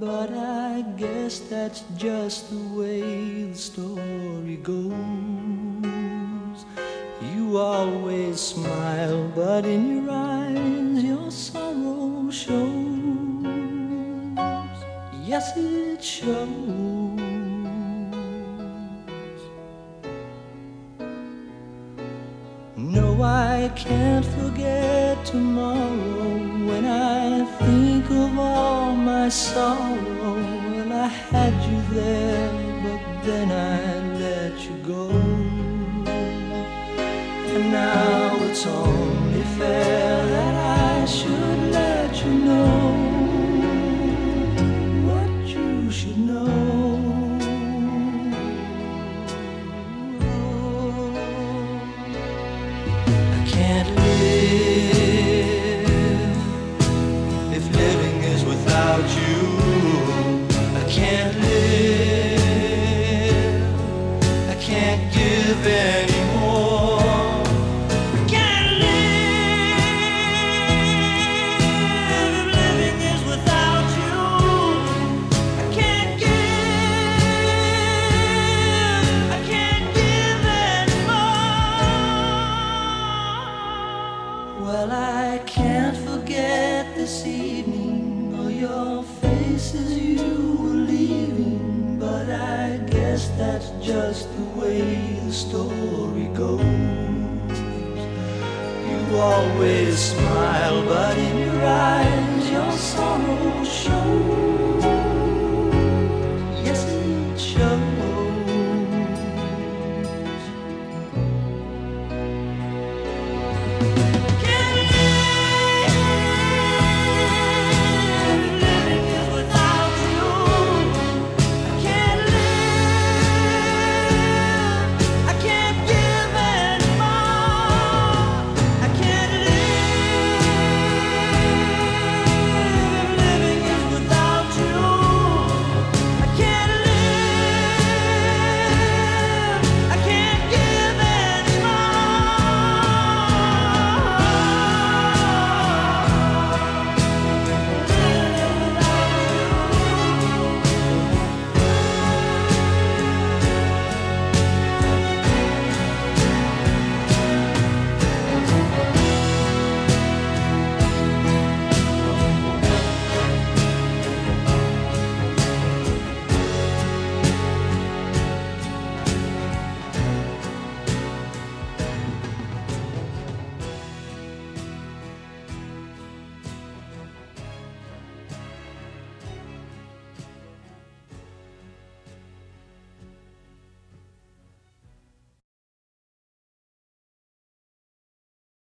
but I guess that's just the way the story goes. You always smile, but in your eyes your sorrow shows. Yes, it shows. No, I can't forget tomorrow when I think of all my sorrow. Well, I had you there, but then I let you go. And now it's only fair that I should let you know what you should know. I can't live if living is without you. I can't live, I can't give anymore. Well, I can't forget this evening or your face as you were leaving, but I guess that's just the way the story goes. You always smile, but in your eyes your sorrow